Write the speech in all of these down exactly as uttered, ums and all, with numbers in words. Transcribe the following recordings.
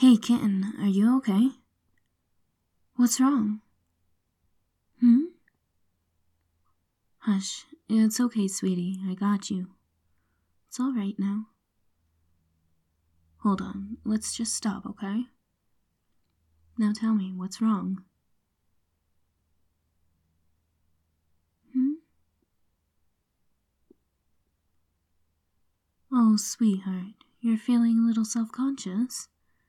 Hey, kitten, are you okay? What's wrong? Hmm? Hush, it's okay, sweetie, I got you. It's all right now. Hold on, let's just stop, okay? Now tell me, what's wrong? Hmm? Oh, sweetheart, you're feeling a little self-conscious?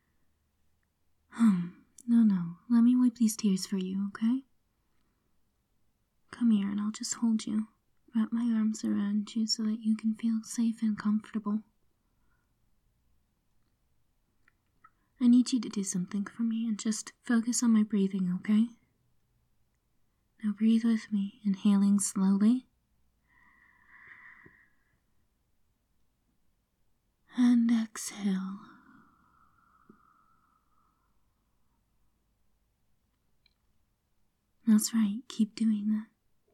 Hmm, no, no, let me wipe these tears for you, okay? Come here and I'll just hold you. Wrap my arms around you so that you can feel safe and comfortable. I need you to do something for me and just focus on my breathing, okay? Now breathe with me, inhaling slowly. And exhale. That's right, keep doing that.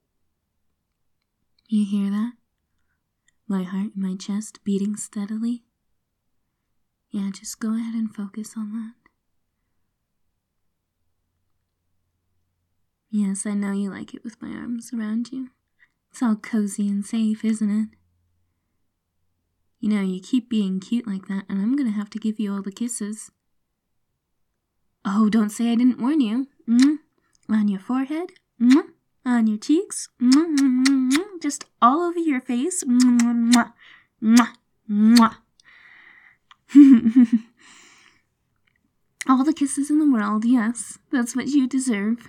You hear that? My heart in my chest beating steadily? Yeah, just go ahead and focus on that. Yes, I know you like it with my arms around you. It's all cozy and safe, isn't it? You know, you keep being cute like that, and I'm gonna have to give you all the kisses. Oh, don't say I didn't warn you. Mwah. On your forehead, mwah. On your cheeks, mwah, mwah, mwah. Just all over your face. Mwah, mwah, mwah. All the kisses in the world, yes, that's what you deserve.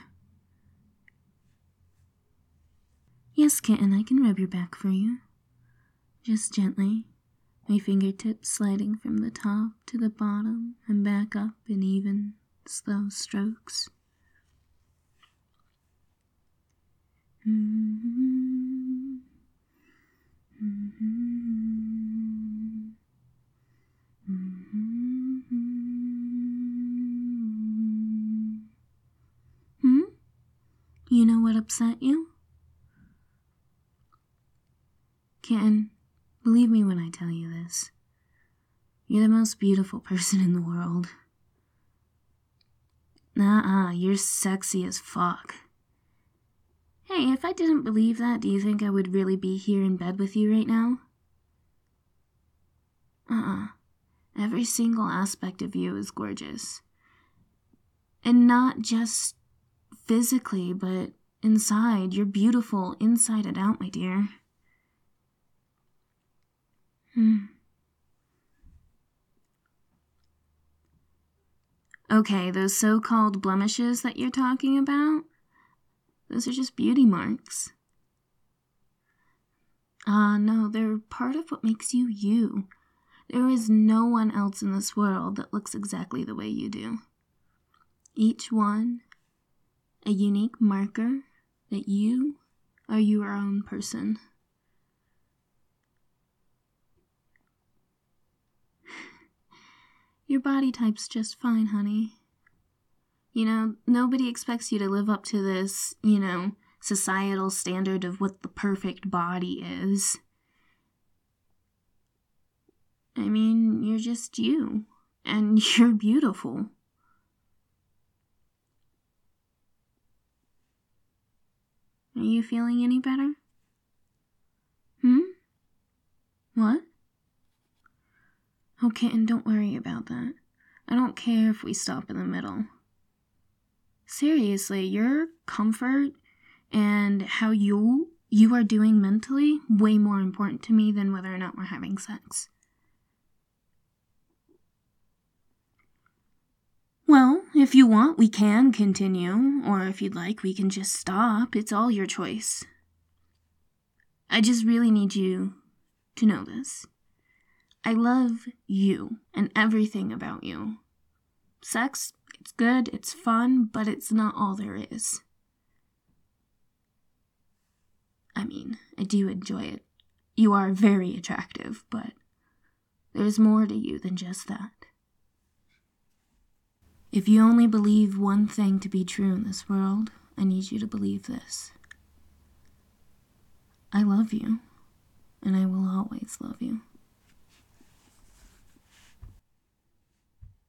Yes, kitten, I can rub your back for you. Just gently, my fingertips sliding from the top to the bottom and back up in even, slow strokes. Mm-hmm. Mm-hmm. Mm-hmm. Hmm? You know what upset you? Kitten, believe me when I tell you this. You're the most beautiful person in the world. Nuh-uh, you're sexy as fuck. Hey, if I didn't believe that, do you think I would really be here in bed with you right now? Uh-uh. Every single aspect of you is gorgeous. And not just physically, but inside. You're beautiful inside and out, my dear. Hmm. Okay, those so-called blemishes that you're talking about, those are just beauty marks. Ah, uh, no, they're part of what makes you you. There is no one else in this world that looks exactly the way you do. Each one, a unique marker that you are your own person. Your body type's just fine, honey. You know, nobody expects you to live up to this, you know, societal standard of what the perfect body is. I mean, you're just you, and you're beautiful. Are you feeling any better? Hmm? What? Oh, kitten, don't worry about that. I don't care if we stop in the middle. Seriously, your comfort and how you you are doing mentally way more important to me than whether or not we're having sex. Well, if you want, we can continue, or if you'd like, we can just stop. It's all your choice. I just really need you to know this. I love you and everything about you. Sex, it's good, it's fun, but it's not all there is. I mean, I do enjoy it. You are very attractive, but there's more to you than just that. If you only believe one thing to be true in this world, I need you to believe this. I love you, and I will always love you.